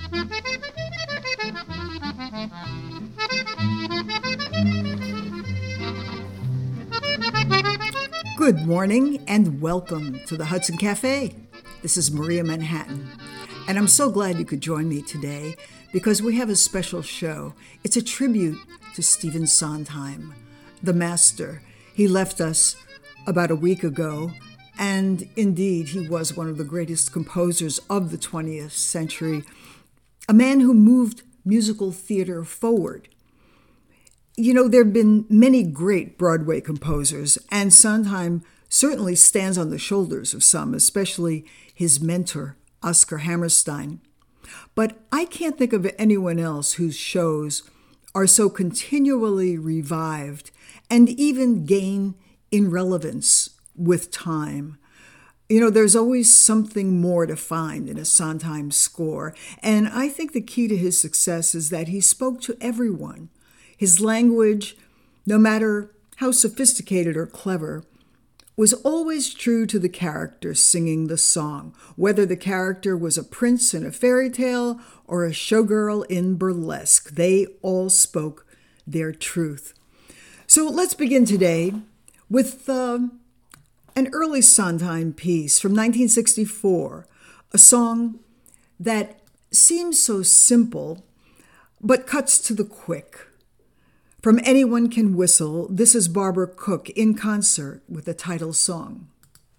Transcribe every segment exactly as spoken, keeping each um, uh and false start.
Good morning and welcome to the Hudson Cafe. This is Maria Manhattan, and I'm so glad you could join me today because we have a special show. It's a tribute to Stephen Sondheim, the master. He left us about a week ago, and indeed he was one of the greatest composers of the twentieth century, a man who moved musical theater forward. You know, there have been many great Broadway composers, and Sondheim certainly stands on the shoulders of some, especially his mentor, Oscar Hammerstein. But I can't think of anyone else whose shows are so continually revived and even gain in relevance with time. You know, there's always something more to find in a Sondheim score, and I think the key to his success is that he spoke to everyone. His language, no matter how sophisticated or clever, was always true to the character singing the song, whether the character was a prince in a fairy tale or a showgirl in burlesque. They all spoke their truth. So let's begin today with uh, an early Sondheim piece from nineteen sixty-four, a song that seems so simple, but cuts to the quick. From Anyone Can Whistle, this is Barbara Cook in concert with the title song.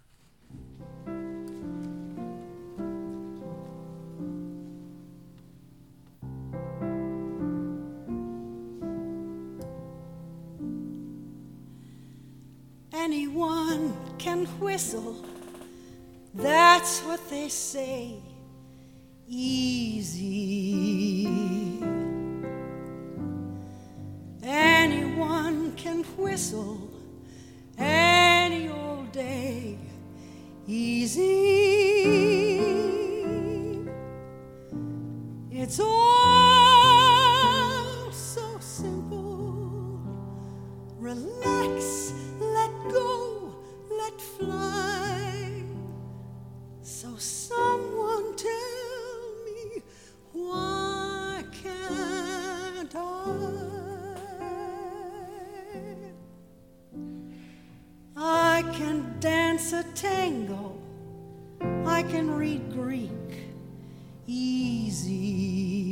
Anyone can whistle, that's what they say, easy. Anyone can whistle any old day, easy. It's all so simple. Relax, let go, let fly. So someone tell me, why can't I? I can dance a tango, I can read Greek, easy.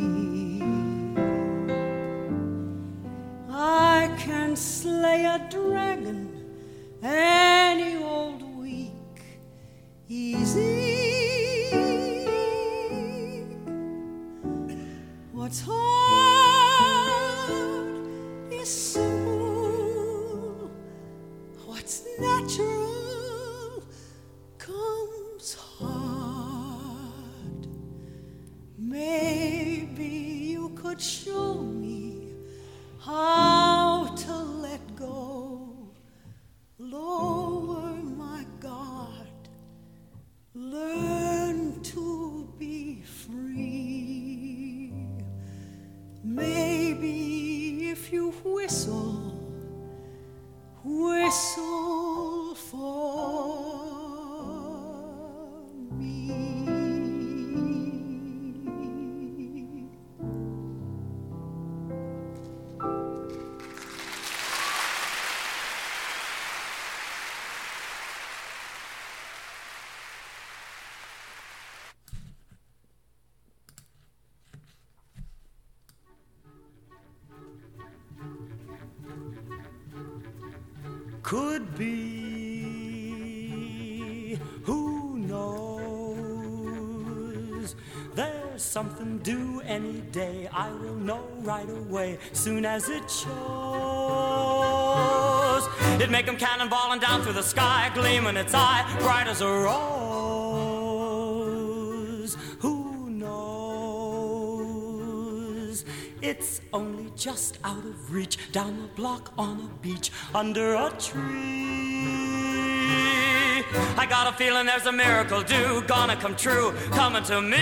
I can slay a dragon any old week, easy. What's hard is simple. What's natural comes hard. Maybe you could show me how to let go, lower my guard, learn to be free. Maybe if you whistle, whistle for me. Could be, who knows? There's something due any day. I will know right away, soon as it shows. It'd make 'em cannonballing down through the sky, gleaming its eye, bright as a rose. Who knows? It's only just out of reach, down the block on a beach, under a tree. I got a feeling there's a miracle due, gonna come true, coming to me.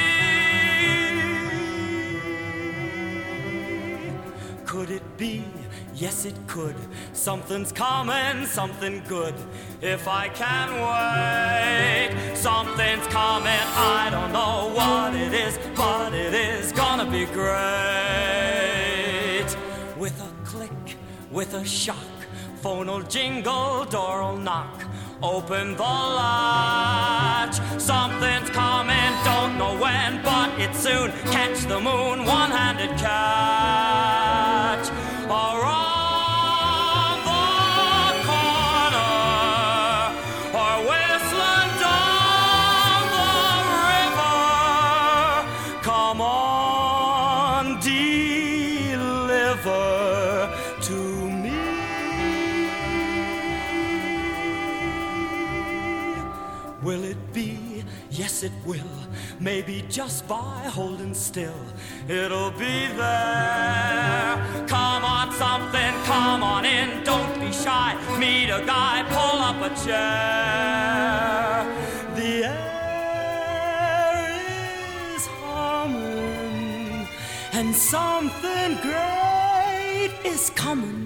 Could it be? Yes, it could. Something's coming, something good. If I can wait, something's coming. I don't know what it is, but it is. be great. With a click, with a shock, phone'll jingle, door'll knock. Open the latch, something's coming, don't know when, but it's soon. Catch the moon, one-handed catch. Around the corner, or whistling down the river. Come on, deliver to me. Will it be? Yes, it will. Maybe just by holding still, it'll be there. Come on, something, come on in. Don't be shy. Meet a guy, pull up a chair. The air is humming, and something great is coming.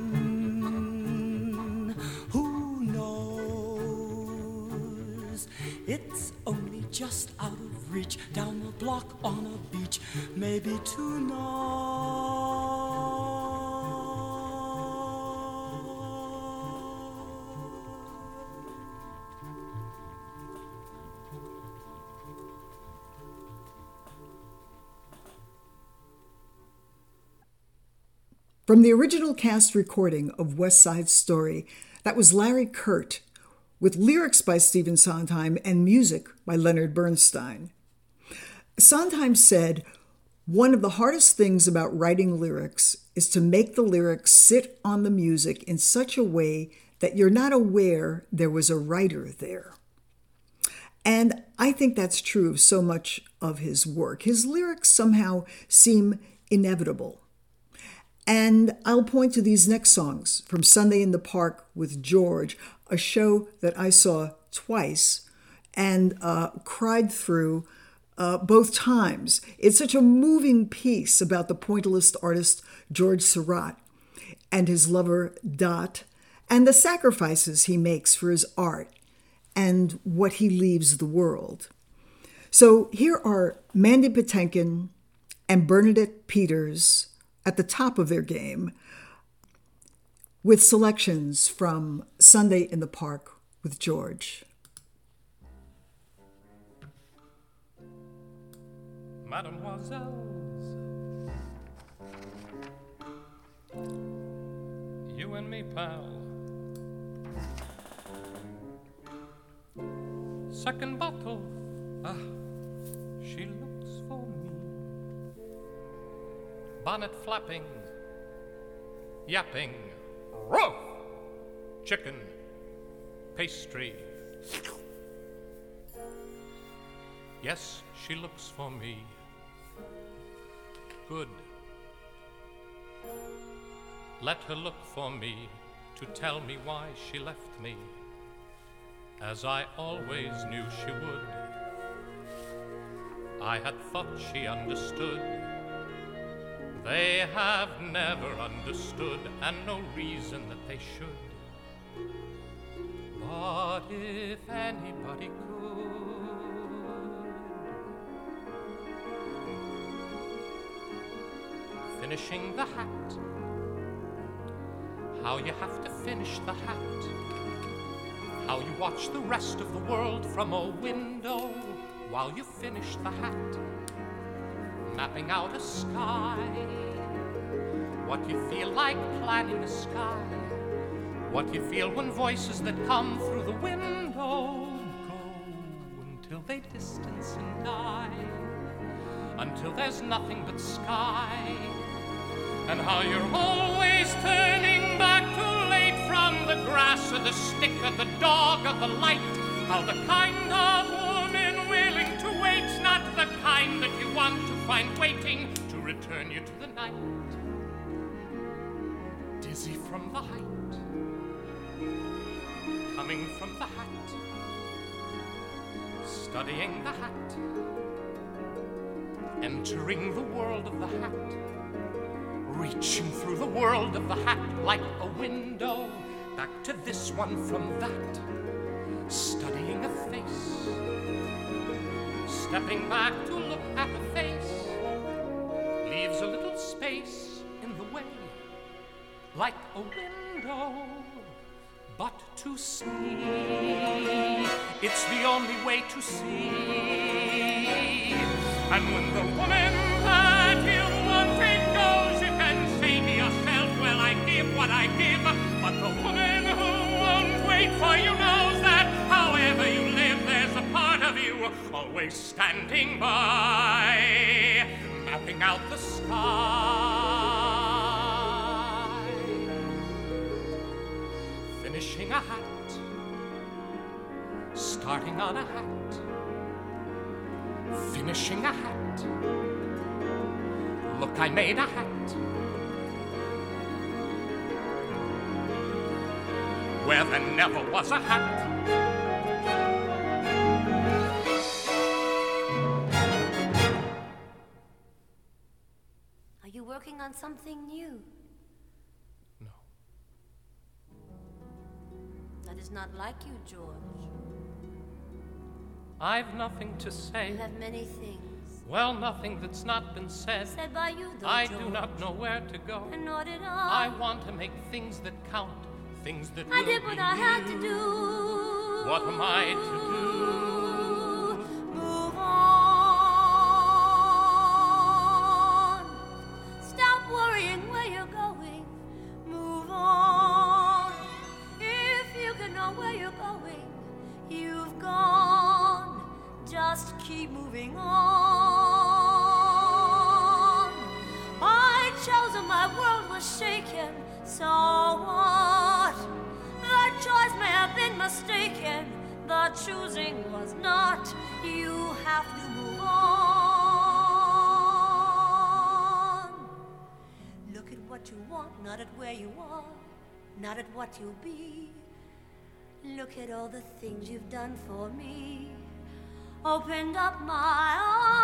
It's only just out of reach, down the block on a beach, maybe tonight. From the original cast recording of West Side Story, that was Larry Kert, with lyrics by Stephen Sondheim and music by Leonard Bernstein. Sondheim said, "One of the hardest things about writing lyrics is to make the lyrics sit on the music in such a way that you're not aware there was a writer there." And I think that's true of so much of his work. His lyrics somehow seem inevitable. And I'll point to these next songs from Sunday in the Park with George, a show that I saw twice and uh, cried through uh, both times. It's such a moving piece about the pointillist artist George Seurat and his lover Dot, and the sacrifices he makes for his art and what he leaves the world. So here are Mandy Patinkin and Bernadette Peters at the top of their game, with selections from Sunday in the Park with George. Mademoiselles, you and me, pal. Second bottle, ah, she looks for me. Bonnet flapping, yapping, roof, chicken, pastry. Yes, she looks for me. Good. Let her look for me to tell me why she left me, as I always knew she would. I had thought she understood. They have never understood, and no reason that they should. But if anybody could, finishing the hat, how you have to finish the hat, how you watch the rest of the world from a window while you finish the hat, mapping out a sky, what you feel like planning a sky, what you feel when voices that come through the window go until they distance and die, until there's nothing but sky, and how you're always turning back too late from the grass or the stick or the dog or the light, how the kind of woman willing to wait's not the kind that you want to find waiting to return you to the night. Dizzy from the height, coming from the hat, studying the hat, entering the world of the hat, reaching through the world of the hat like a window, back to this one from that, studying a face, stepping back to look at a face, like a window, but to see, it's the only way to see. And when the woman that you wanted goes, you can say to yourself, well, I give what I give. But the woman who won't wait for you knows that however you live, there's a part of you always standing by, mapping out the sky, finishing a hat, starting on a hat, finishing a hat. Look, I made a hat where there never was a hat. Are you working on something new? No. That is not like you, George. I've nothing to say. You have many things. Well, nothing that's not been said. Said by you, though, I George. do not know where to go. And nor did I. I want to make things that count, things that I will did be what I had to new. do. What am I to do? Move on. Stop worrying where you're going. Move on. If you can know where you're going, you've gone. Just keep moving on. I chose and my world was shaken. So what? The choice may have been mistaken. The choosing was not. You have to move on. Look at what you want, not at where you are, not at what you'll be. Look at all the things you've done for me. Opened up my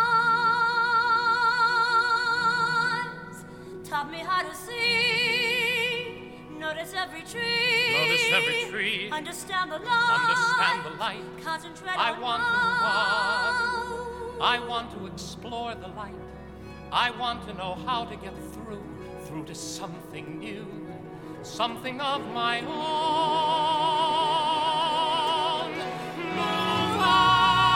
eyes, taught me how to see. Notice every tree. Notice every tree. Understand the light. Understand the light. Concentrate I on want to love. I want to explore the light. I want to know how to get through, through to something new, something of my own. Move on.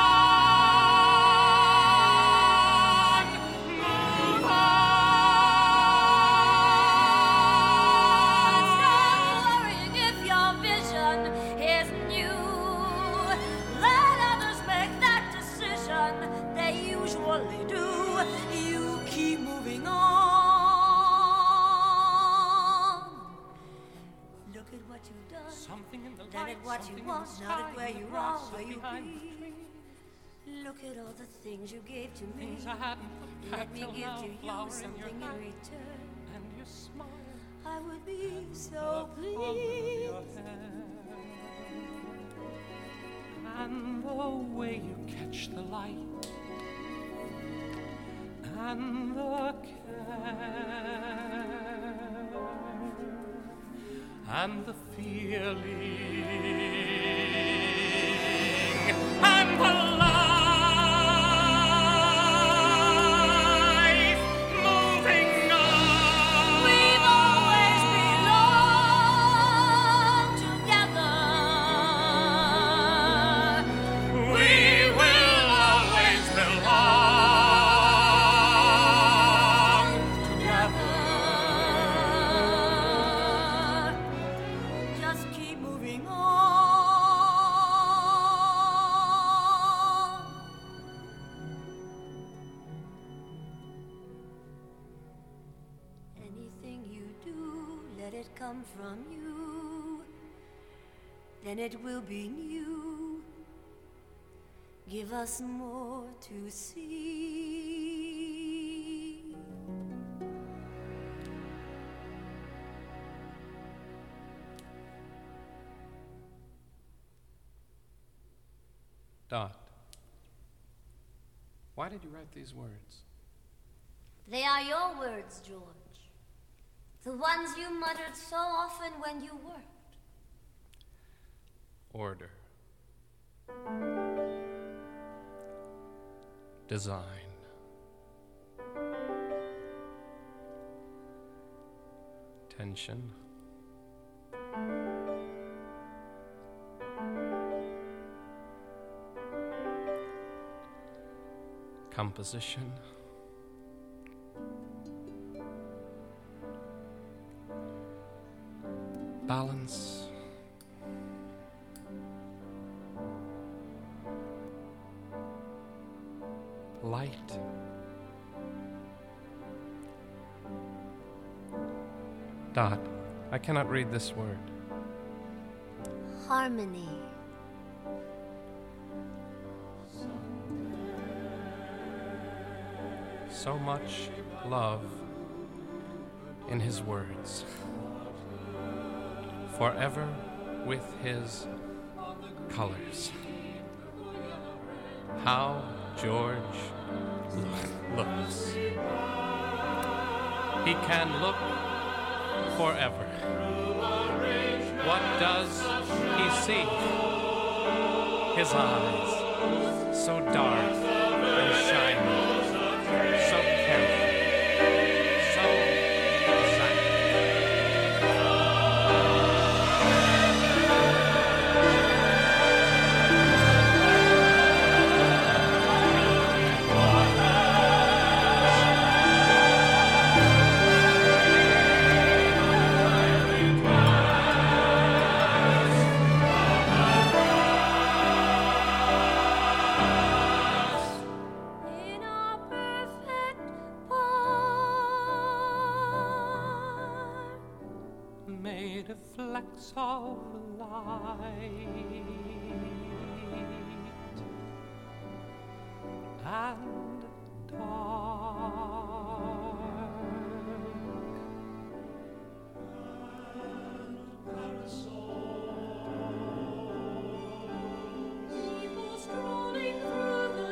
Not at what you want, not at where you are, where you be. Look at all the things you gave to me. Things I hadn't Let me till give now, to you flower something in your in hand, return. and your smile, I would be so the color of your pleased. hair, and the way you catch the light, and the care, and the feeling, and the life moving on. We've always belonged together. We will always belong together. Just keep moving on. Anything you do, let it come from you. Then it will be new. Give us more to see. Dot, why did you write these words? They are your words, George. The ones you muttered so often when you worked. Order. Design. Tension. composition. Balance. Light. Dot, I cannot read this word. Harmony. So much love in his words. Forever with his colors. How George looks. He can look forever. What does he see? His eyes, so dark and shiny, so careful, so silent. In our perfect park. Made of flecks of light and dark. People strolling through the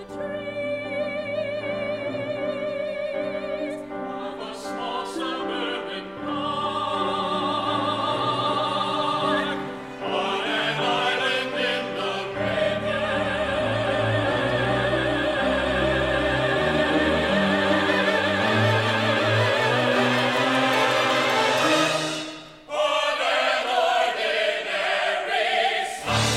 trees. Of a small suburban park, on an island in the on an ordinary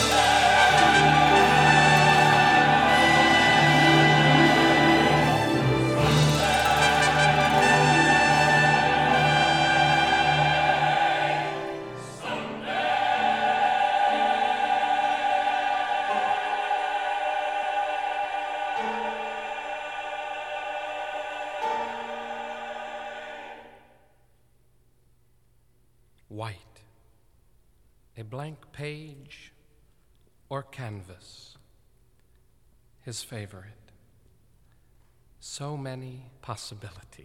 White, a blank page or canvas, his favorite. So many possibilities.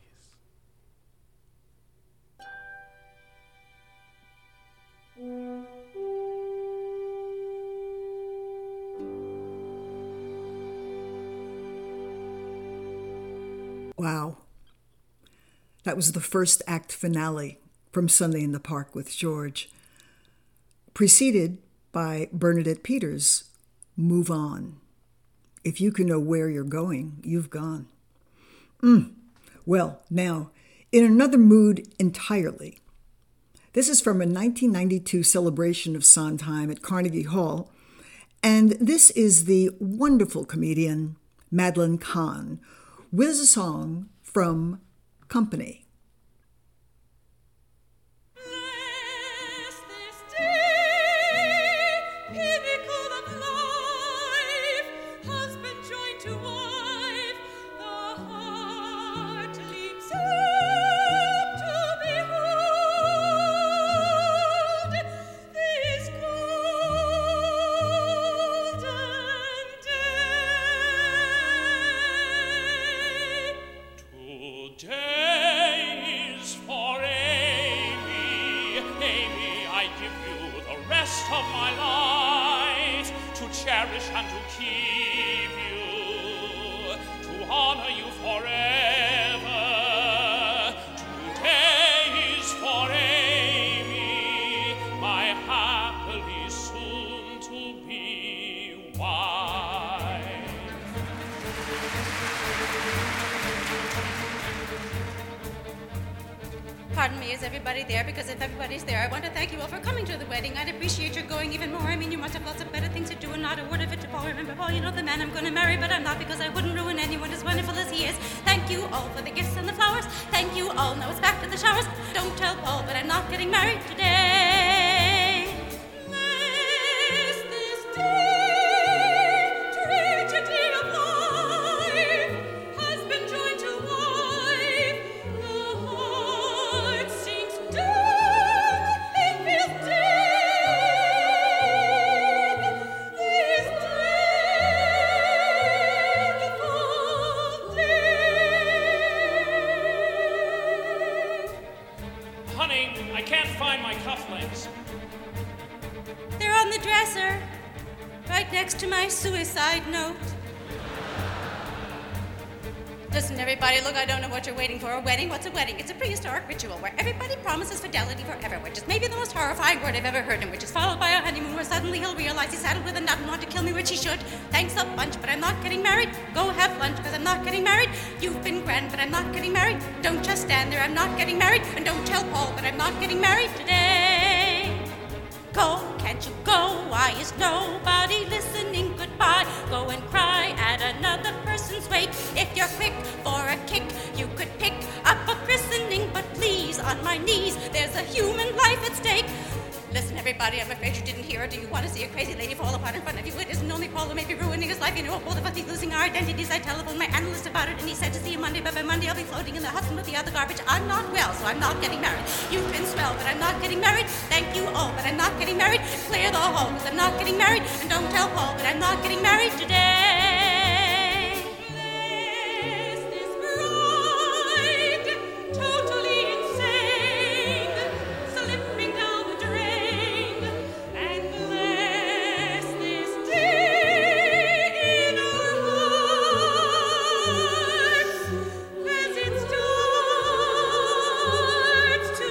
Wow. That was the first act finale from Sunday in the Park with George, preceded by Bernadette Peters' Move On. If you can know where you're going, you've gone. Mm. Well, now, in another mood entirely. This is from a nineteen ninety-two celebration of Sondheim at Carnegie Hall, and this is the wonderful comedian Madeline Kahn with a song from Company. Bless this day, pinnacle of life, husband joined to wife, the heart leaps up to behold this golden day. Today is for Amy. Amy, I give you the rest of my life to cherish and to keep you, to honor you forever. Today is for Amy, my happily soon to be wife. pardon me, is everybody there? Because if everybody's there, I want to thank you all for coming to the wedding. I'd appreciate your going even more. I mean, you must have lots of better things to do and not a word of it to Paul. Remember, Paul, you know the man I'm going to marry, but I'm not because I wouldn't ruin anyone as wonderful as he is. Thank you all for the gifts and the flowers. Thank you all. Now it's back to the showers. Don't tell Paul, but I'm not getting married today. This, this day, tragedy of life, husband joined to wife, the heart sinks dark, it feels dead, this dreadful day. Honey, I can't find my cufflinks. They're on the dresser, right next to my suicide note. Listen, everybody, look, I don't know what you're waiting for. A wedding? What's a wedding? It's a prehistoric ritual where everybody promises fidelity forever, which is maybe the most horrifying word I've ever heard, and which is followed by a honeymoon where suddenly he'll realize he's saddled with a nut and want to kill me, which he should. Thanks a bunch, but I'm not getting married. Go have lunch, because I'm not getting married. You've been grand, but I'm not getting married. Don't just stand there, I'm not getting married. And don't tell Paul, but I'm not getting married today. Go, can't you go? Why is nobody listening? Goodbye. Go and cry at another person's wake. If you're quick for a kick, you could pick up a christening. But please, on my knees, there's a human life at stake. Listen, everybody, I'm afraid you didn't hear. Do you want to see a crazy lady fall apart in front of you? It isn't only Paul who may be ruining his life. You know, both of us be losing our identities. I telephoned my analyst about it, and he said to see you Monday, but by Monday I'll be floating in the Hudson with the other garbage. I'm not well, so I'm not getting married. You've been swell, but I'm not getting married. Thank you all, but I'm not getting married. Clear the hall, because I'm not getting married. And don't tell Paul, but I'm not getting married today. Bless this bride, totally insane, slipping down the drain. And bless this day in our hearts as it starts to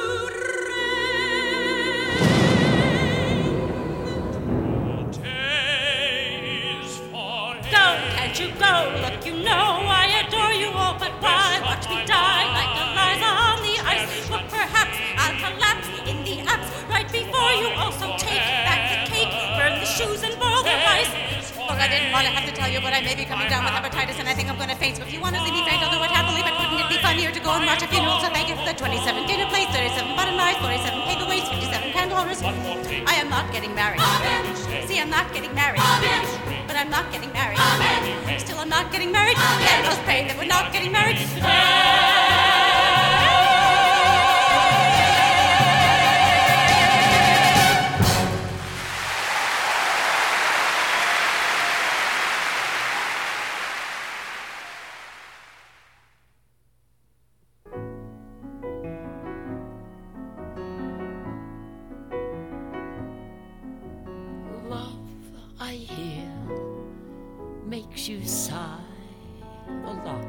rain. Go, can't you go? Look, you know I adore you all, but why watch me die like Eliza on the ice? But perhaps I'll collapse in the apse right before you. Also take back the cake, burn the shoes, and boil the rice. Look, I didn't want to have to tell you, but I may be coming down with hepatitis, and I think I'm going to faint. So if you want to see me faint, I'll do it happily. But wouldn't it be funnier to go and watch a funeral? So thank you for the twenty-seven dinner plates, thirty-seven button knives, forty-seven paperweights, fifty-seven candle holders. I am not getting married. See, I'm not getting married. But I'm not getting married. Still, I'm not getting married. Let us pray that we're not getting married Love, I hear, makes you sigh a lot.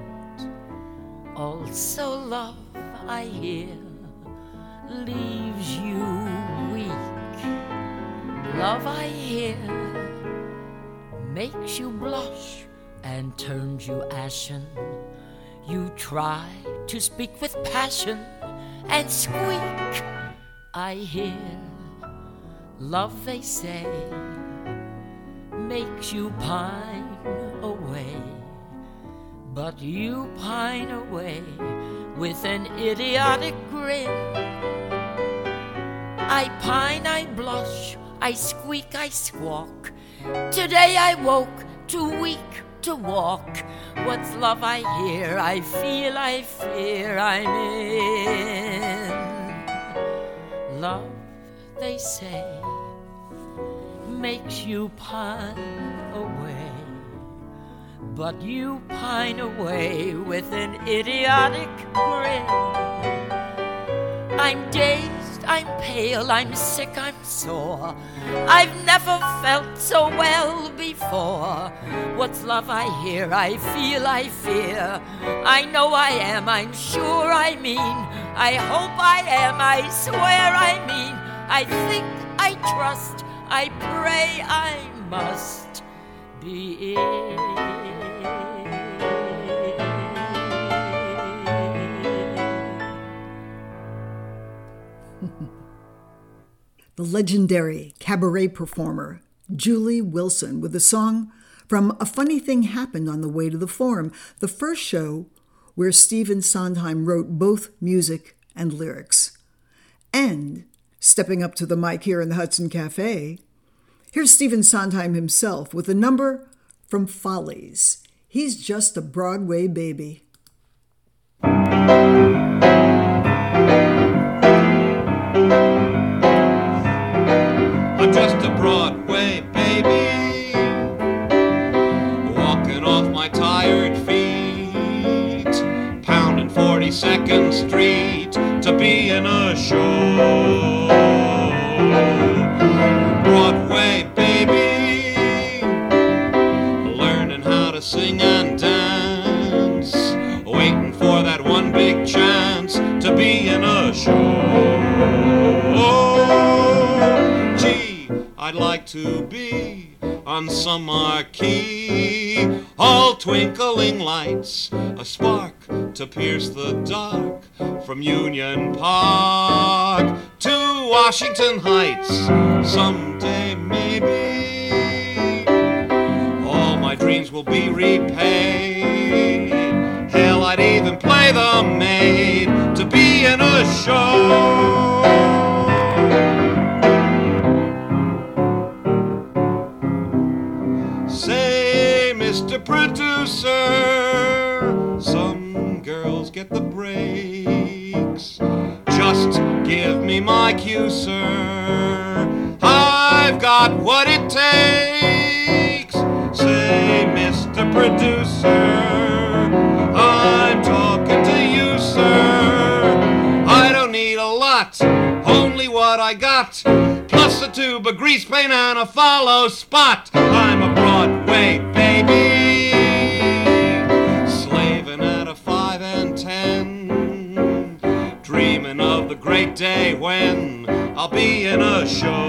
Also, love, I hear, leaves you weak. Love, I hear, makes you blush and turns you ashen. You try to speak with passion and squeak. I hear, love, they say, makes you pine away. But you pine away with an idiotic grin. I pine, I blush, I squeak, I squawk. Today I woke too weak to walk. What's love I hear, I feel, I fear I'm in. Love, they say, makes you pine away. But you pine away with an idiotic grin. I'm dazed, I'm pale, I'm sick, I'm sore. I've never felt so well before. What's love I hear, I feel, I fear. I know I am, I'm sure I mean. I hope I am, I swear I mean. I think, I trust, I pray I must be it. the legendary cabaret performer Julie Wilson with a song from A Funny Thing Happened on the Way to the Forum, the first show where Stephen Sondheim wrote both music and lyrics. And stepping up to the mic here in the Hudson Cafe, here's Stephen Sondheim himself with a number from Follies. He's Just a Broadway Baby. I'm just a Broadway baby, walking off my tired feet, pounding forty-second Street to be in a show. Broadway baby, learning how to sing and dance, waiting for that one big chance to be in a show. I'd like to be on some marquee, all twinkling lights, a spark to pierce the dark, from Union Park to Washington Heights. Someday maybe all my dreams will be repaid. Hell, I'd even play the maid to be in a show. Say, Mister Producer, some girls get the breaks. Just give me my cue, sir. I've got what it takes. Say, Mister Producer, I'm talking to you, sir. I don't need a lot, only what I got, plus a tube of grease paint and a follow spot. I'm a Broadway baby, slaving at a five and ten, dreaming of the great day when I'll be in a show.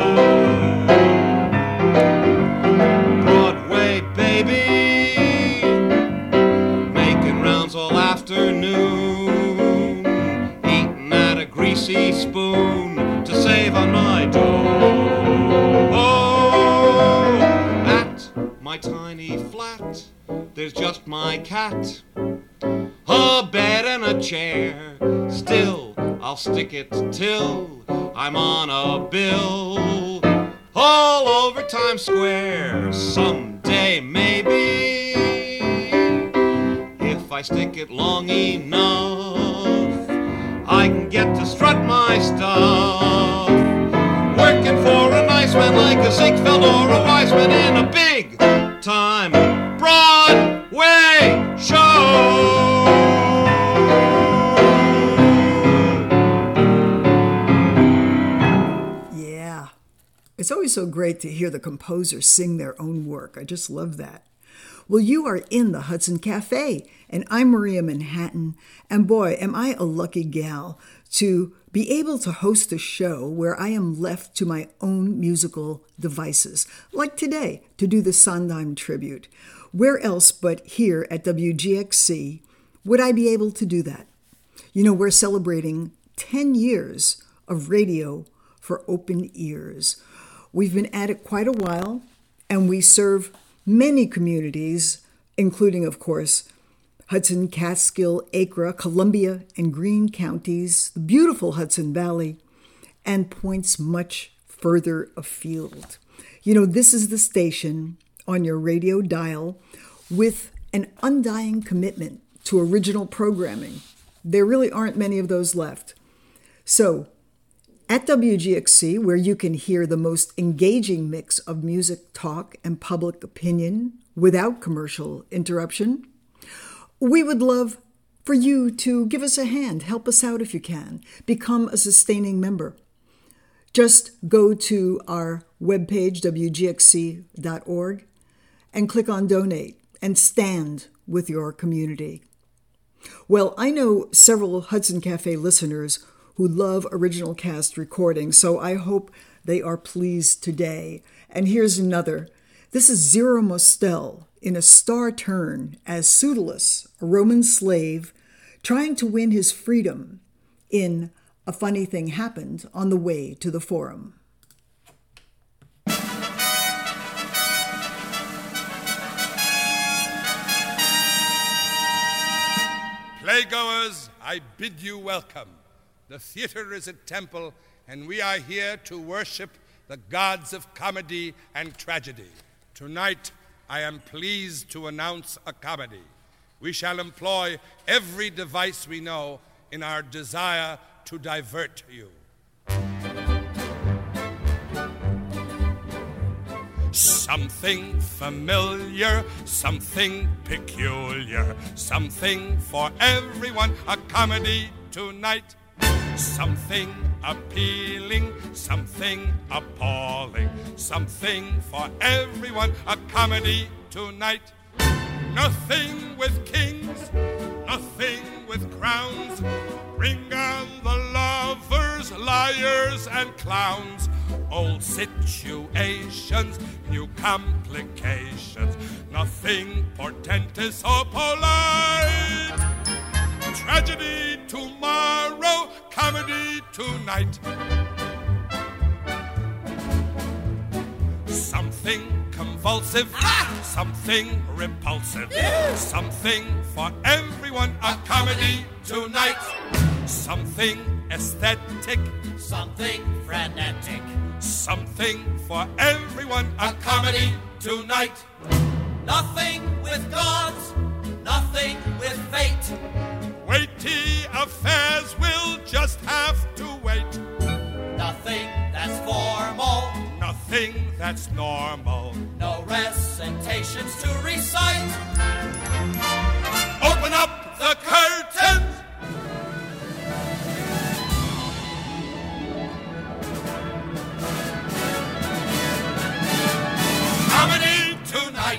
Broadway baby, making rounds all afternoon, eating at a greasy spoon to save on my dough. Oh, at my tiny flat, there's just my cat, a bed and a chair. Still, I'll stick it till I'm on a bill all over Times Square. Someday, maybe, if I stick it long enough, I can get to strut my stuff, working for a nice man like a Ziegfeld or a Weisman in a big time Broadway show. Yeah, it's always so great to hear the composers sing their own work. I just love that. Well, you are in the Hudson Cafe, and I'm Maria Manhattan, and boy, am I a lucky gal to be able to host a show where I am left to my own musical devices, like today, to do the Sondheim tribute. Where else but here at W G X C would I be able to do that? You know, we're celebrating ten years of radio for open ears. We've been at it quite a while, and we serve many communities, including, of course, Hudson, Catskill, Acre, Columbia, and Greene counties, the beautiful Hudson Valley, and points much further afield. You know, this is the station on your radio dial with an undying commitment to original programming. There really aren't many of those left. So, at W G X C, where you can hear the most engaging mix of music, talk, and public opinion without commercial interruption, we would love for you to give us a hand, help us out if you can, become a sustaining member. Just go to our webpage, W G X C dot org, and click on Donate and stand with your community. Well, I know several Hudson Cafe listeners who love original cast recordings, so I hope they are pleased today. And here's another. This is Zero Mostel in a star turn as Pseudolus, a Roman slave, trying to win his freedom in A Funny Thing Happened on the Way to the Forum. Playgoers, I bid you welcome. The theater is a temple, and we are here to worship the gods of comedy and tragedy. Tonight, I am pleased to announce a comedy. We shall employ every device we know in our desire to divert you. Something familiar, something peculiar, something for everyone, a comedy tonight. Something appealing, something appalling, something for everyone, a comedy tonight. Nothing with kings, nothing with crowns. Bring on the lovers, liars, and clowns. Old situations, new complications. Nothing portentous or polite. Tragedy tomorrow, comedy tonight. Something convulsive, ah! Something repulsive, yeah! Something for everyone, a comedy tonight. Something aesthetic, something frenetic, something for everyone, a comedy tonight. Nothing with gods, nothing with fate. Weighty affairs will just have to wait. Nothing that's formal, nothing that's normal. No recitations to recite. Open up the curtains. Comedy tonight.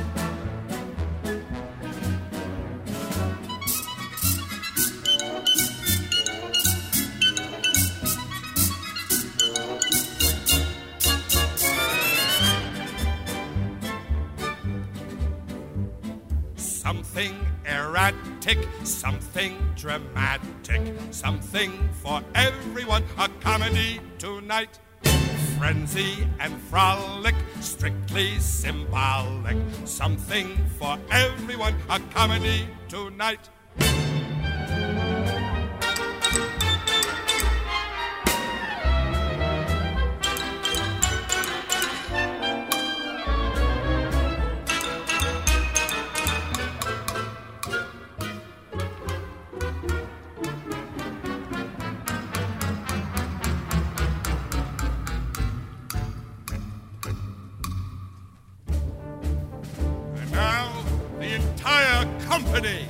Something erratic, something dramatic, something for everyone, a comedy tonight. Frenzy and frolic, strictly symbolic, something for everyone, a comedy tonight. Company.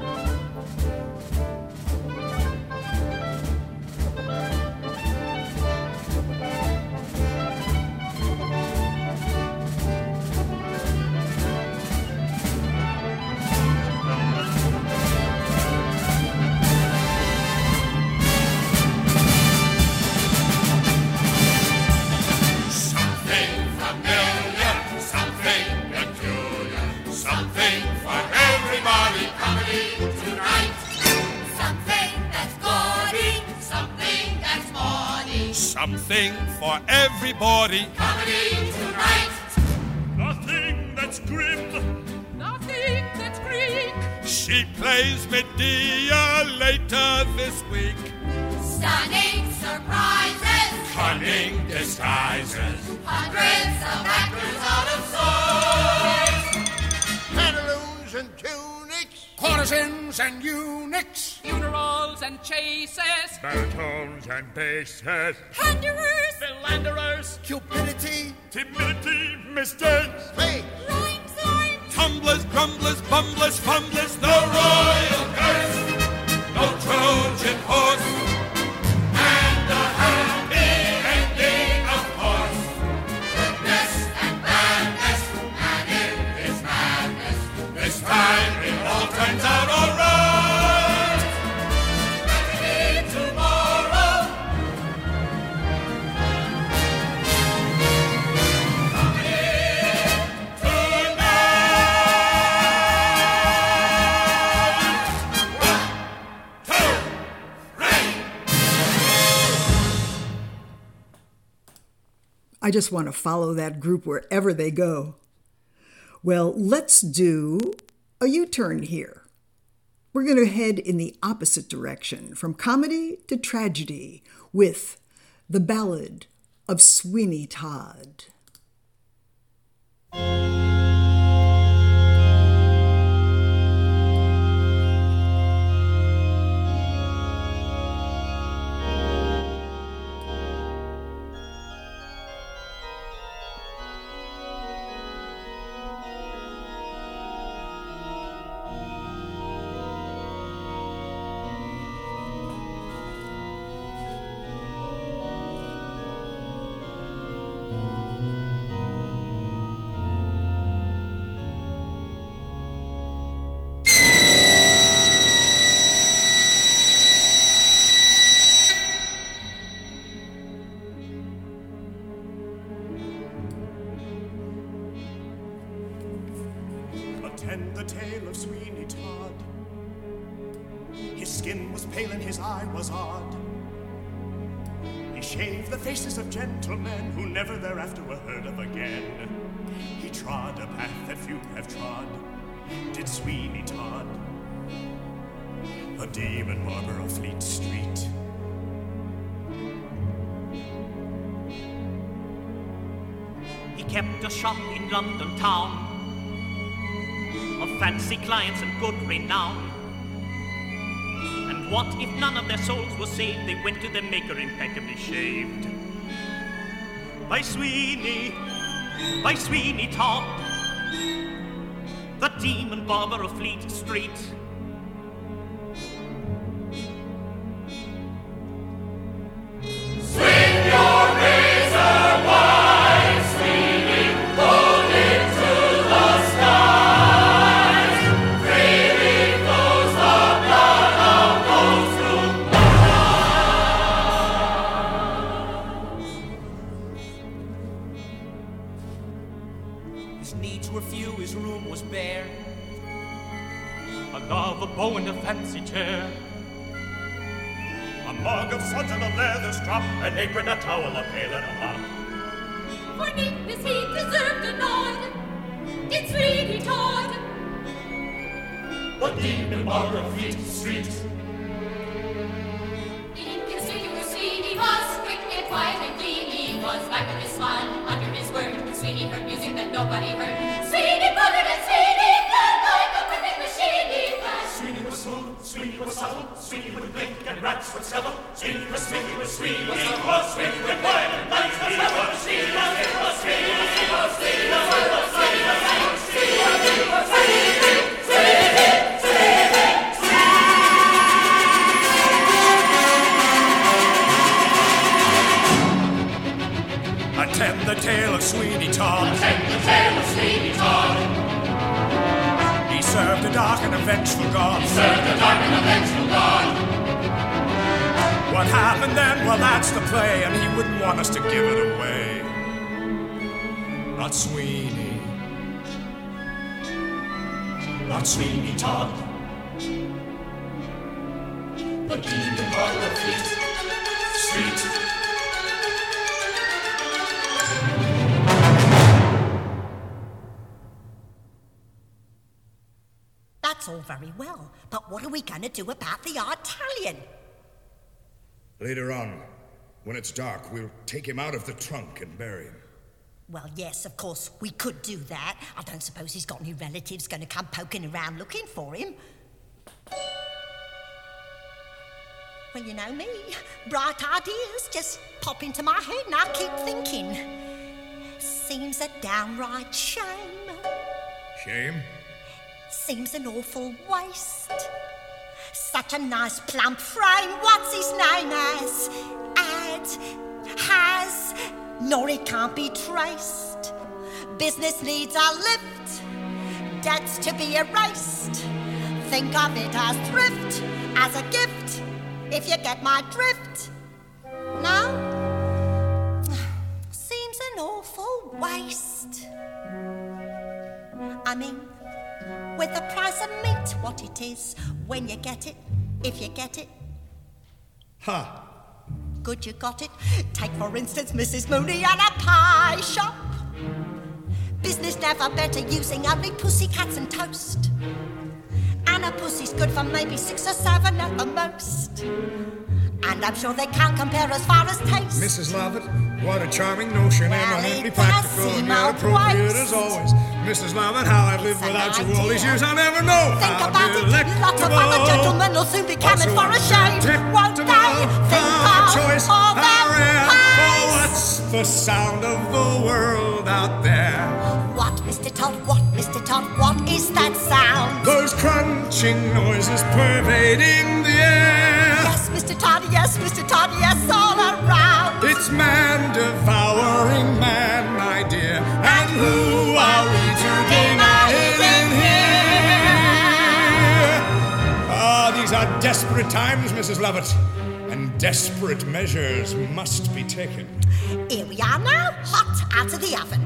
Something for everybody. Comedy tonight. Nothing that's grim. Nothing that's Greek. She plays Medea later this week. Stunning surprises. Cunning disguises. Hundreds of actors out of sorts. Pantaloons and tunics. Courtesans and eunuchs. Funerals and chases. Baritones and basses. Thunderers. Philanderers. Cupidity. Timidity, mistakes. Fake. Rhymes, rhymes. Tumblers, grumblers, bumblers, fumblers. No royal curse. No Trojan horse. And a happy ending, of course. Goodness and badness. And in his madness. This time it all turns out all right. I just want to follow that group wherever they go. Well, let's do a U-turn here. We're going to head in the opposite direction, from comedy to tragedy, with The Ballad of Sweeney Todd. Attend the tale of Sweeney Todd. His skin was pale and his eye was odd. He shaved the faces of gentlemen who never thereafter were heard of again. He trod a path that few have trod, did Sweeney Todd, a demon barber of Fleet Street. He kept a shop in London town, of fancy clients and good renown. And what if none of their souls were saved? They went to their maker impeccably shaved. By Sweeney, by Sweeney Todd, the demon barber of Fleet Street. Swing your razor wide, Sweeney, hold it to the skies. Freely flows the blood of those who die. His needs were few, his room was bare, a love, a bow, and a fancy chair. A mug of suds and a leather strap, an apron, a towel, a pail, and a mop. For neatness he deserved a nod. Did Sweeney Todd, The demon barber of Fleet Street. inconspicuous Sweeney was, quick and quiet and clean. He was back with his smile under his word. Sweeney heard music that nobody heard. Sweeney buggered and Sweeney felt like a perfect machine. He flashed. Sweeney was smooth, Sweeney was subtle, Sweeney would blink and rats would settle. Sweeney was Sweeney was Sweeney was Sweeney was Sweeney was quiet and lights was heaven. Sweeney was Sweeney was Sweeney was Sweeney was Sweeney was Sweeney was Sweeney was Sweeney was Attend the tale of Sweeney Todd. Attend the tale of Sweeney Todd. He served a dark and a vengeful God. He served a dark and a vengeful God. What happened then? Well, that's the play, and he wouldn't want us to give it away. Not Sweeney. Not Sweeney Todd. The demon barber of Fleet Street. That's all very well, but what are we going to do about the Italian? Later on, when it's dark, we'll take him out of the trunk and bury him. Well, yes, of course, we could do that. I don't suppose he's got any relatives going to come poking around looking for him. Well, you know me, bright ideas just pop into my head and I keep thinking. Seems a downright shame. Shame? Seems an awful waste. Such a nice plump frame, what's his name as? Ad, has, nor it can't be traced. Business needs a lift, debts to be erased. Think of it as thrift, as a gift, if you get my drift. No? Seems an awful waste. I mean, with the price of meat, what it is, when you get it, if you get it. Ha! Good you got it. Take, for instance, Missus Mooney and a pie shop. Business never better using only pussycats and toast. And a pussy's good for maybe six or seven at the most. And I'm sure they can't compare as far as taste. Missus Lovett, what a charming notion, Well, and it eminently does practical seem and yet a appropriate waste. as always. Missus Lovett, how I've lived It's an without you all these idea. years, I'll never know. Think how about it. delectable. Lots of other gentlemen will soon be coming for a shave. Won't they? Think How of choice, all how their rare. pies. Oh, what's the sound of the world out there? What, Mister Todd? What, Mister Todd? What is that sound? Those crunching noises pervading the air. Yes, Mister Todd. Yes, Mister Todd. Yes, all around. It's man devouring man, my dear. And who are we to deny it in here? Ah, these are desperate times, Missus Lovett. And desperate measures must be taken. Here we are now, hot out of the oven.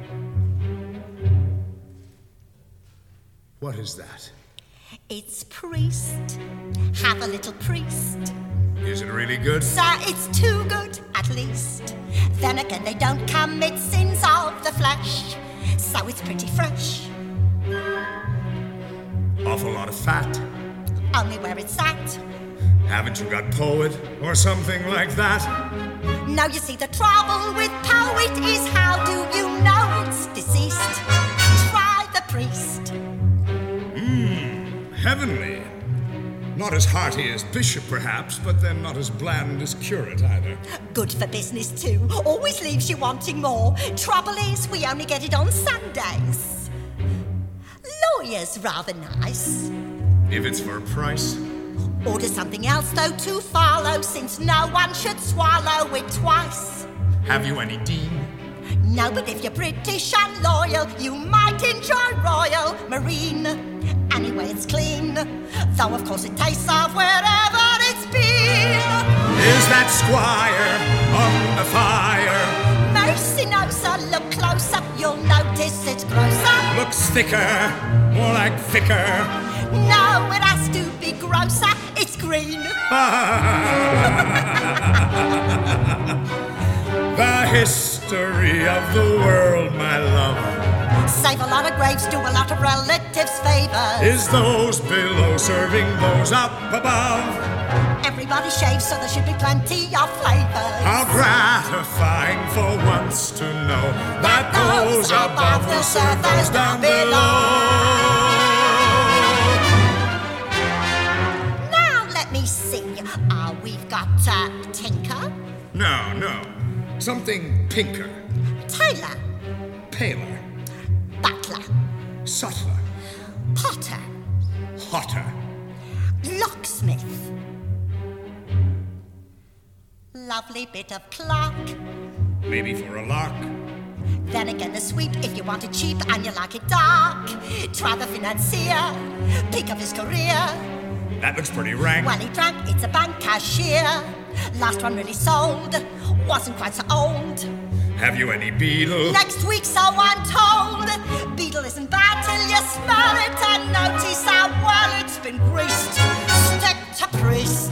What is that? It's priest. Have a little priest. Is it really good? Sir, it's too good, at least. Then again, they don't commit sins of the flesh, so it's pretty fresh. Awful lot of fat. Only where it's at. Haven't you got poet or something like that? Now you see the trouble with poet is how do you know it's deceased? Try the priest. Mmm, heavenly. Not as hearty as bishop, perhaps, but then not as bland as curate either. Good for business too. Always leaves you wanting more. Trouble is, we only get it on Sundays. Lawyer's rather nice. If it's for a price. Order something else though to follow, since no one should swallow it twice. Have you any dean? No, but if you're British and loyal, you might enjoy Royal Marine. Anyway, it's clean, though of course it tastes of wherever it's been. Is that squire on the fire? Mercy no, sir, look closer, you'll notice it's grosser. Looks thicker, more like thicker. No, it has to be grosser, it's green. The history of the world, my love, Save a lot of graves, do a lot of relatives favors. is those below serving those up above. Everybody shaves, so there should be plenty of flavors. How gratifying for once to know that those above will serve those down below. Now let me see. Uh, we've got uh, Tinker, No, no. Something pinker, Tailor, paler, Butler, subtler, Potter, hotter. Locksmith. Lovely bit of clock. Maybe for a lark. Then again, the sweep if you want it cheap and you like it dark. Try the financier, peak of his career. That looks pretty rank. Well, he drank, it's a bank cashier. Last one really sold, wasn't quite so old. Have you any beetle? Next week, so I'm told. Beetle isn't bad till you smell it and notice how well it's been greased. Stick to priest.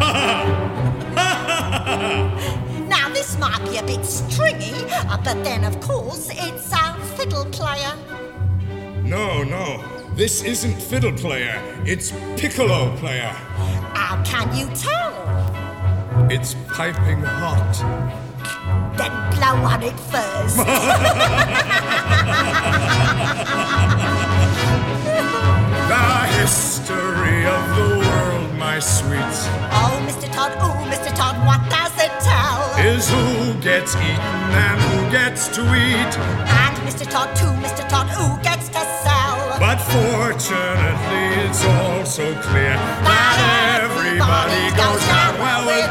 Now, this might be a bit stringy, uh, but then, of course, it's a fiddle player. No, no. This isn't fiddle player. It's piccolo player. How can you tell? It's piping hot. Then blow on it first. The history of the world, my sweets, Oh, Mister Todd, oh, Mister Todd, what does it tell? is who gets eaten and who gets to eat. And Mister Todd, too, Mister Todd, who gets to sell? But fortunately, it's also clear that everybody goes down well with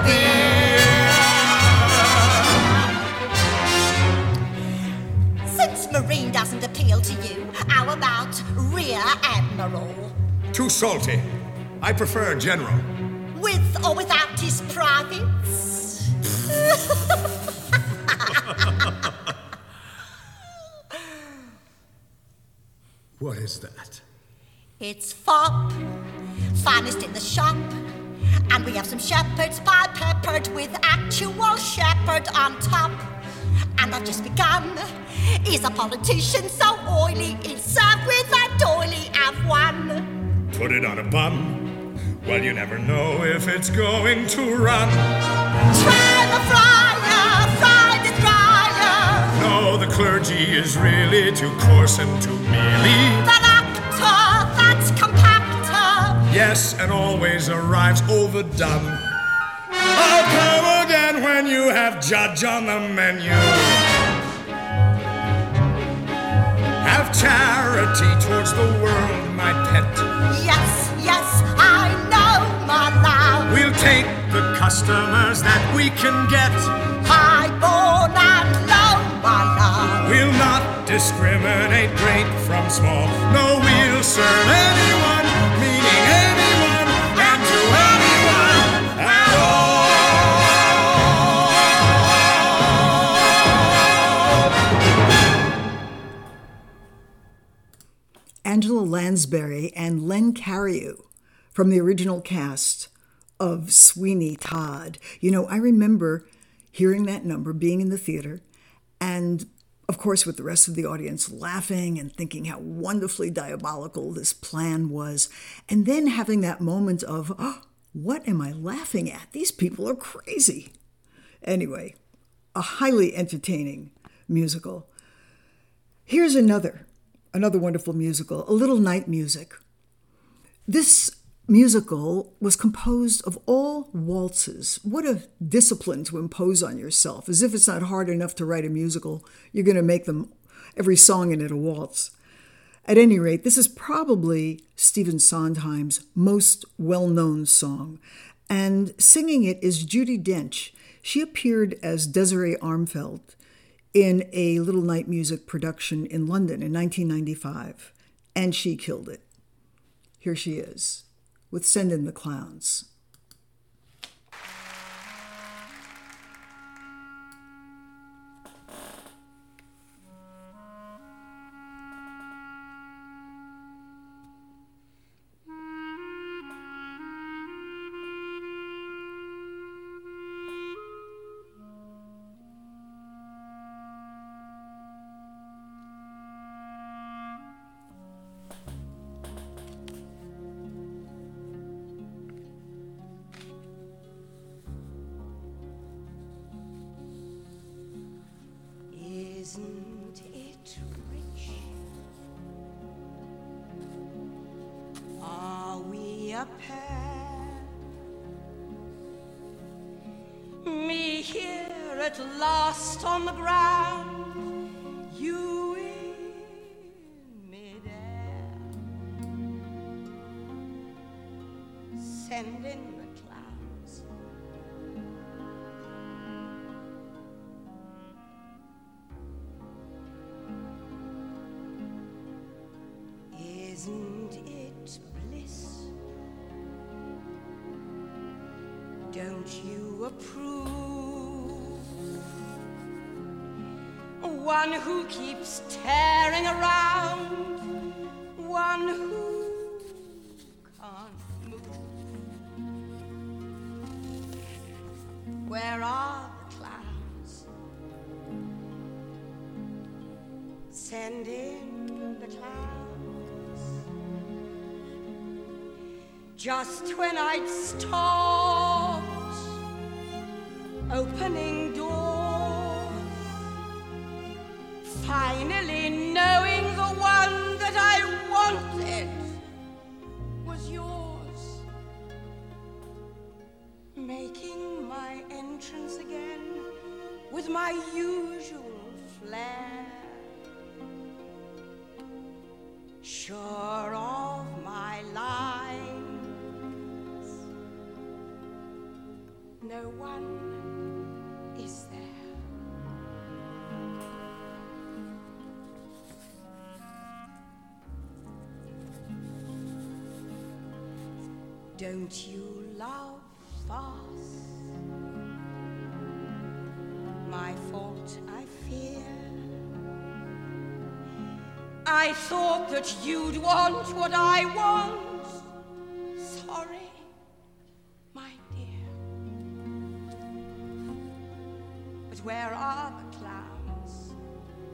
beer. Since Marine doesn't appeal to you, how about Rear Admiral? Too salty. I prefer general. With or without his privates? What is that? It's fop, finest in the shop. And we have some shepherd's pie peppered with actual shepherd on top. And I've just begun. He's a politician so oily, it's served with a doily of one. put it on a bun. Well, you never know if it's going to run. Try the fryer, fry the dryer. No, the clergy is really too coarse and too mealy. That actor, that's compactor. Yes, and always arrives overdone. I'll come again when you have judge on the menu. Have charity towards the world, my pet. Yes, yes, I know, my love. We'll take the customers that we can get. High-born and low, my love. We'll not discriminate great from small. No, we'll serve anyone, meaning anyone, and to anyone at all. Angela Lansbury and Len Cariou from the original cast of Sweeney Todd. You know, I remember hearing that number, being in the theater, and of course with the rest of the audience laughing and thinking how wonderfully diabolical this plan was, and then having that moment of, oh, what am I laughing at? These people are crazy. Anyway, a highly entertaining musical. Here's another. Another wonderful musical, A Little Night Music. This musical was composed of all waltzes. What a discipline to impose on yourself. As if it's not hard enough to write a musical, you're going to make them, every song in it, a waltz. At any rate, this is probably Stephen Sondheim's most well-known song. And singing it is Judi Dench. She appeared as Desiree Armfeld in a Little Night Music production in London in nineteen ninety-five, and she killed it. Here she is, with Send in the Clowns. Isn't it rich? Are we a pair? Me here at last on the ground, you in midair. Send in the clouds. Isn't it bliss? Don't you approve? One who keeps tearing around, one who can't move. Where are the clouds? Send in the clouds. Just when I'd stopped opening doors, finally knowing the one that I wanted was yours, making my entrance again with my usual flair, sure of my lines. No one is there. Don't you love fast? My fault, I fear. I thought that you'd want what I want. Sorry. Where are the clowns?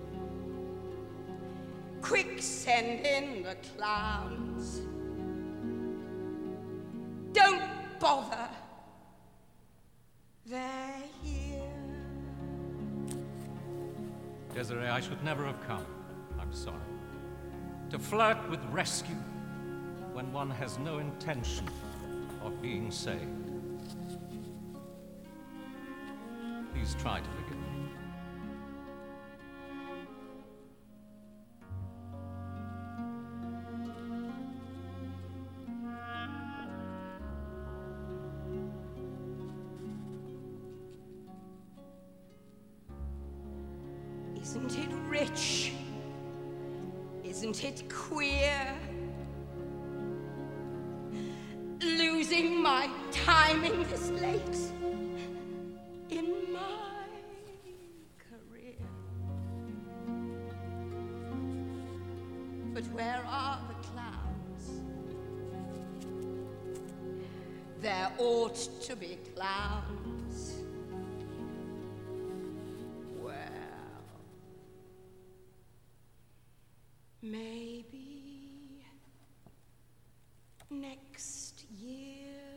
Quick, send in the clowns. bother. They're here. Desiree, I should never have come. I'm sorry. To flirt with rescue when one has no intention of being saved. Please try to forgive me. Isn't it rich? Isn't it queer? Losing my timing this late in my career. But where are the clowns? There ought to be clowns. Maybe next year.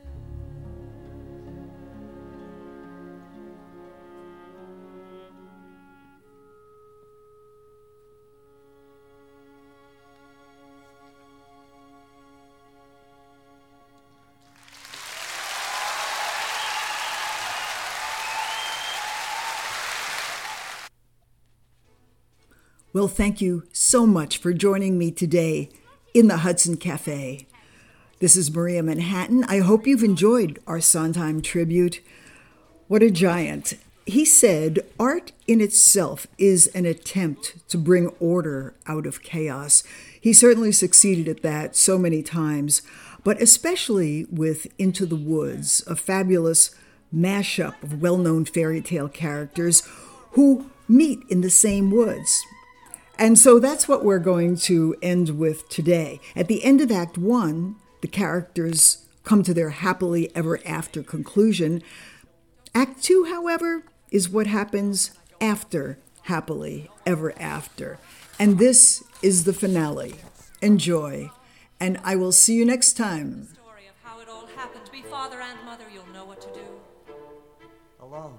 Well, thank you so much for joining me today in the Hudson Cafe. This is Maria Manhattan. I hope you've enjoyed our Sondheim tribute. What a giant. He said, art in itself is an attempt to bring order out of chaos. He certainly succeeded at that so many times, but especially with Into the Woods, a fabulous mashup of well-known fairy tale characters who meet in the same woods. And so that's what we're going to end with today. At the end of Act One, the characters come to their happily ever after conclusion. Act Two, however, is what happens after happily ever after. And this is the finale. Enjoy. And I will see you next time. Story of how it all happened. Be father and mother, you'll know what to do. Alone.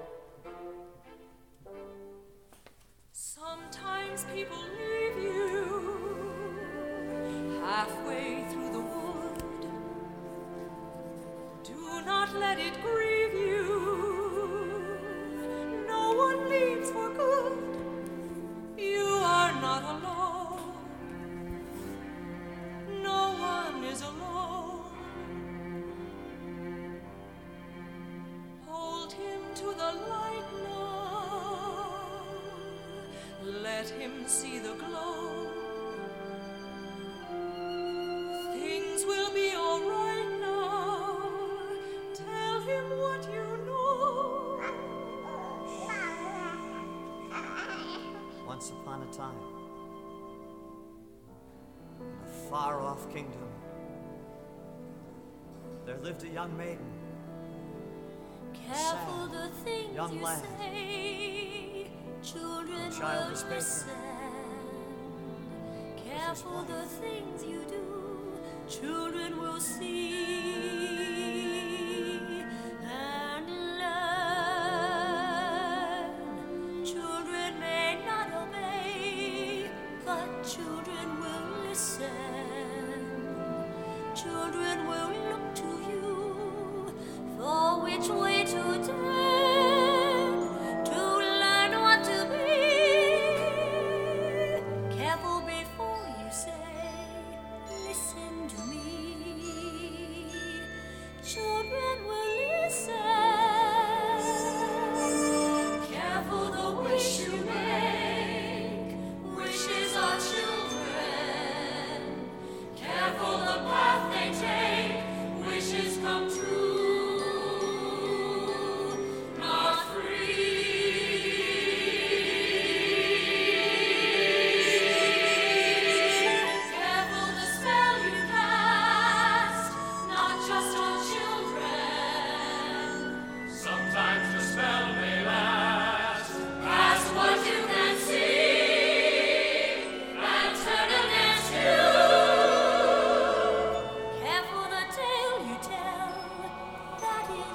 Sometimes people leave you halfway through the wood. Do not let it grieve you. No one leaves for good. You are not alone. No one is alone. Hold him to the light now. Let him see the glow. Things will be all right now. Tell him what you know. Once upon a time, in a far-off kingdom, there lived a young maiden. Careful the things young you lad. say, children The child will was baker. listen. Careful the things you do, children will see and learn. Children may not obey, but children will listen. Children will look to you for which way to turn, to learn what to be. Careful before you say, listen to me. Children will listen. Careful the wish you make. Wishes are children. Careful the path they take. Wishes come true.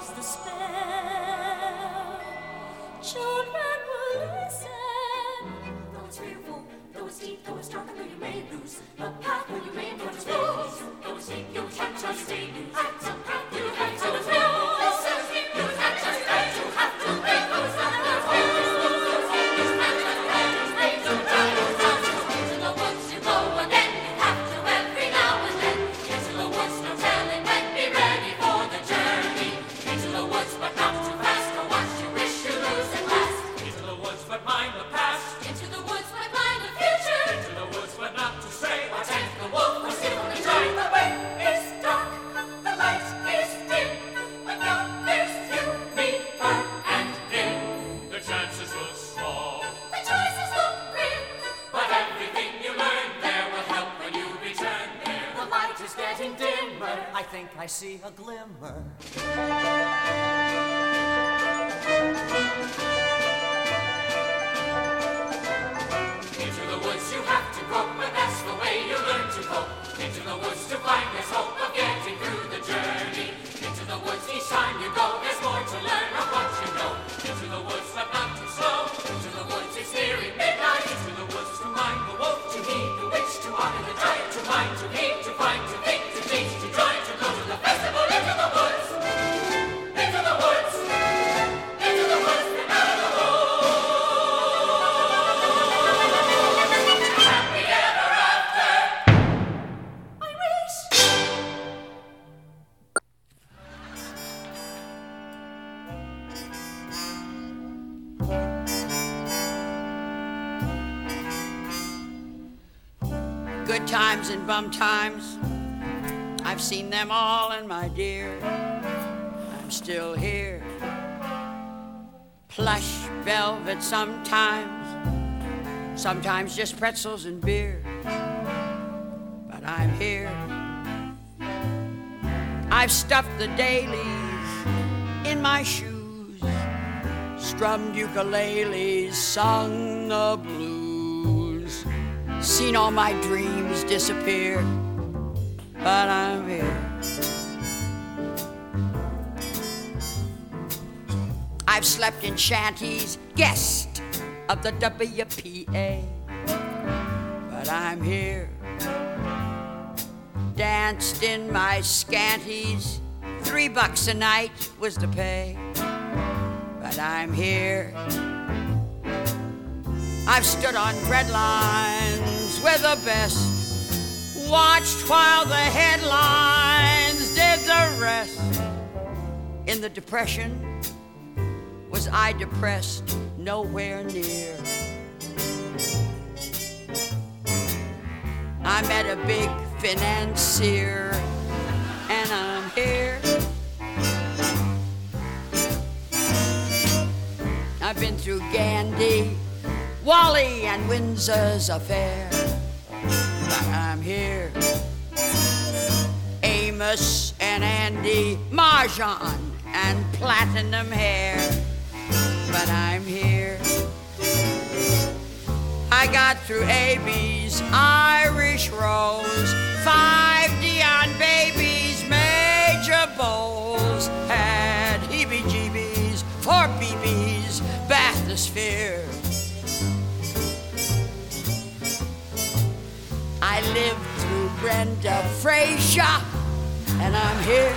cast the spell. Children will listen. Though it's fearful, though it's deep, though it's dark, and though you may lose the path when you may encounter space. Though it's deep, you can't just stay. You have to path, you have to lose. You can't just stay. You have to make those others lose. You can't just stay. You die. Into the woods you go again. You have to every now and then. Into the woods, no telling when. Be ready for the journey. Into the woods, but not too fast. Or what you wish you lose at last. Into the woods, but mind the past. Into the woods, but mind the future. Into the woods, but not to stray. Or take the wolf, or steal the joy. The way is dark, the light is dim. When you're fierce, you meet her and him. The chances look small, The choices look grim. but everything you learn there will help when you return there. The light is getting dimmer. I think I see a glimmer. Into the woods you have to go, but that's the way you learn to go. Into the woods to find there's hope of getting through the journey. Into the woods each time you go, there's more to learn of what you know. Into the woods, but not too slow. Into the woods, it's nearing midnight. Into the woods to mind the wolf, to heed the witch, to honor the giant, to mind, to heed, to find, to think, to teach, to try, to go to the festival. Into the woods, into the woods, into the woods, and out of the happy ever after. I wish. Good times and bum times, I've seen them all, and my dear, I'm still here. Plush velvet sometimes, sometimes just pretzels and beer, but I'm here. I've stuffed the dailies in my shoes, strummed ukuleles, sung the blues, seen all my dreams disappear, but I'm here. I've slept in shanties, guest of the W P A, but I'm here. Danced in my scanties, three bucks a night was the pay, but I'm here. I've stood on bread lines with the best, watched while the headlines did the rest. In the Depression, was I depressed? Nowhere near. I met a big financier, and I'm here. I've been through Gandhi, Wally, and Windsor's affair, but I'm here. Amos and Andy, Marjan and platinum hair, but I'm here. I got through A B's Irish Rose, five Dion babies, major bowls, had heebie-jeebies, four B Bs, bathysphere. I lived through Brenda Frazier, and I'm here.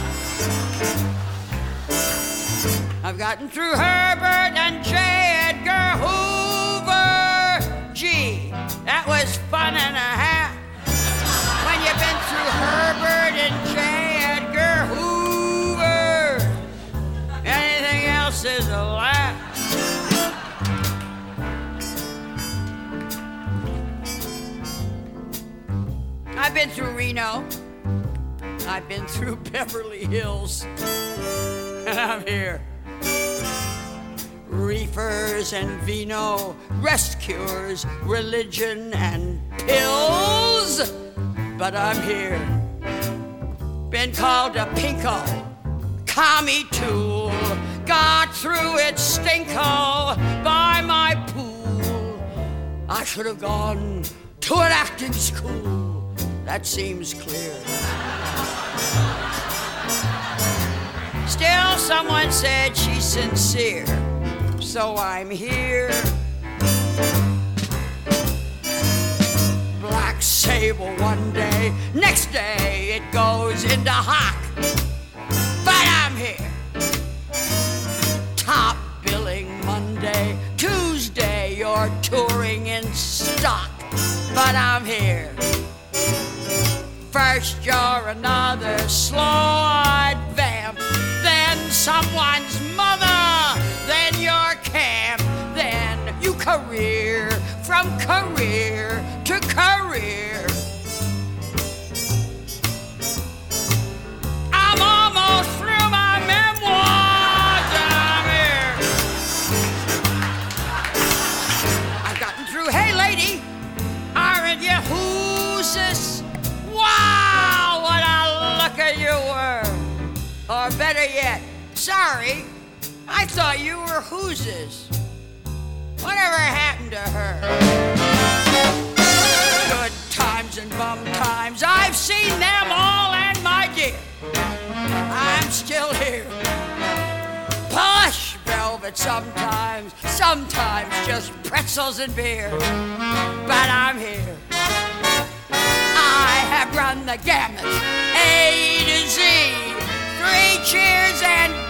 I've gotten through Herbert and J. Edgar Hoover. Gee, that was fun and a half. When you've been through Herbert and J. Edgar Hoover, anything else is a laugh. I've been through Reno. I've been through Beverly Hills, and I'm here. Reefers and vino, rest cures, religion and pills, but I'm here. Been called a pinko, commie tool, got through it stinko by my pool. I should have gone to an acting school, that seems clear. Still someone said she's sincere, so I'm here. Black sable one day, next day it goes into hock. But I'm here. Top billing Monday, Tuesday you're touring in stock. But I'm here. First you're another slow-eyed vamp, then someone's mother, then your camp, then you career from career to career. I'm almost through my memoirs and I'm here. I've gotten through. Hey lady, aren't you who's this? Wow, what a looker you were. Or better yet, sorry, I thought you were who'ses. Whatever happened to her? Good times and bum times, I've seen them all, and my dear, I'm still here. Plush velvet sometimes, sometimes just pretzels and beer. But I'm here. I have run the gamut, A to Z, three cheers and